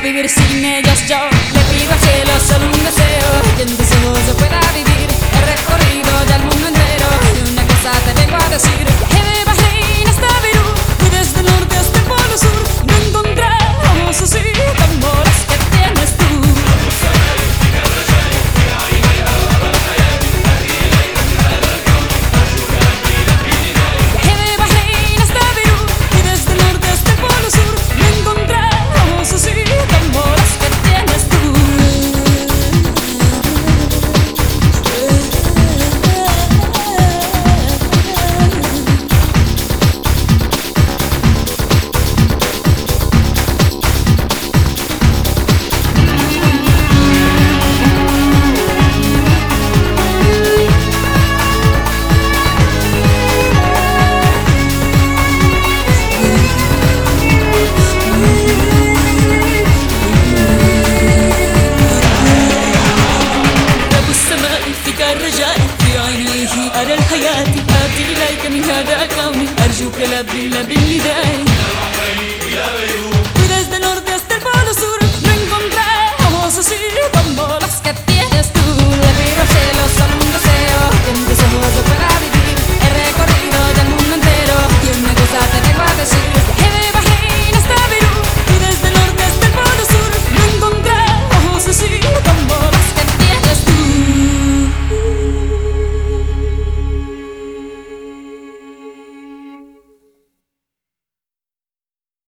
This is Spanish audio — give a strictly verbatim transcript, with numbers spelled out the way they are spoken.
vivir sin ellos yo le pido al cielo solo un deseo, que en tus ojos yo pueda vivir. He recorrido ya el mundo entero y una cosa te vengo a decir, que de Bahrein hasta Beirut y desde el norte hasta el polo sur no encontramos así tan bonito